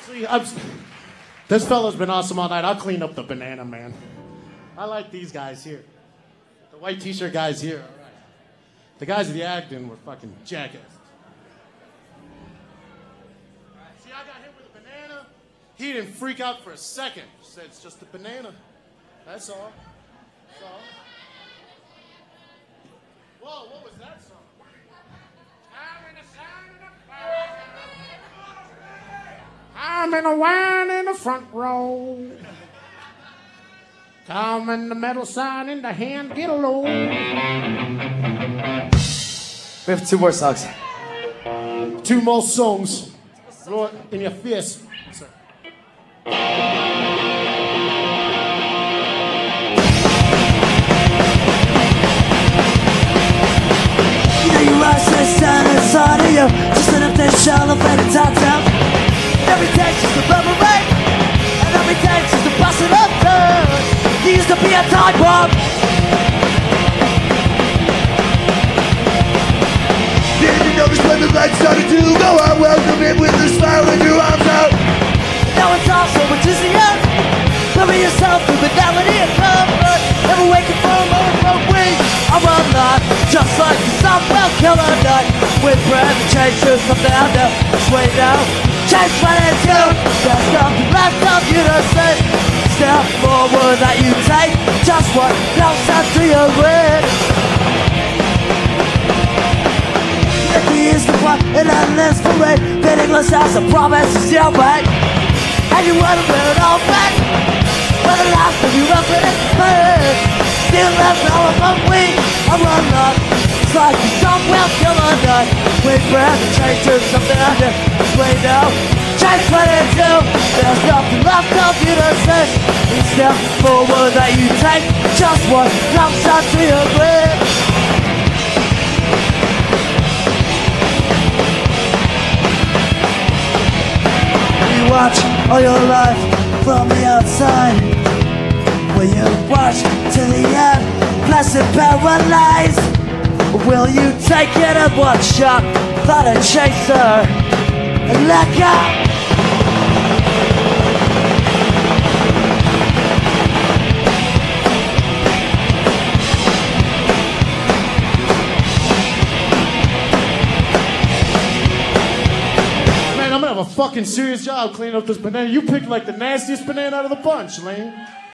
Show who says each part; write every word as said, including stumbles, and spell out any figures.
Speaker 1: Actually, I'm, this fella's been awesome all night. I'll clean up the banana, man. I like these guys here. The white t-shirt guys here. All right. The guys at the Acton were fucking jackasses. See, I got hit with a banana. He didn't freak out for a second. He said, it's just a banana. That's all. That's all. Whoa, what was that song? I'm in a wine in the front row. Come in the metal sign in the hand, get a low.
Speaker 2: We have two more songs.
Speaker 1: Two more songs. Throw it in your face. Sir.
Speaker 3: You know you rush this down inside of you. Just enough to shell up and it's out down. Every day's just a boomerang, and every day's just a busted up turn. You used to be a time bomb.
Speaker 4: Did you notice when the lights started to go out? Welcome in with a smile and your arms out.
Speaker 3: Now it's all so much easier. Bury yourself in banality and comfort. Never waking for a moment from we are one life. Just like the sun will kill a night. With breath and change to something out there. Sway now. Change what it's you. There's nothing left of you to say. Step forward that you take. Just what closer to your wish. Fifty years to plot an endless parade. Pitiless as a promise is your way. And you wanna wear it all back. When the last of you up in it hurt. Still left all of them weak. I run up. It's like the sun will kill a night. With breath and change to something under. Sway now. Change what it do. There's nothing left of you to say. Each step forward that you take. Just what comes out to your lips. You watch all your life from the outside. Will you watch to the end, blessed paralyzed? Will you take it at one shot, thought a chaser, and let go?
Speaker 1: Man, I'm gonna have a fucking serious job cleaning up this banana. You picked like the nastiest banana out of the bunch, Lane.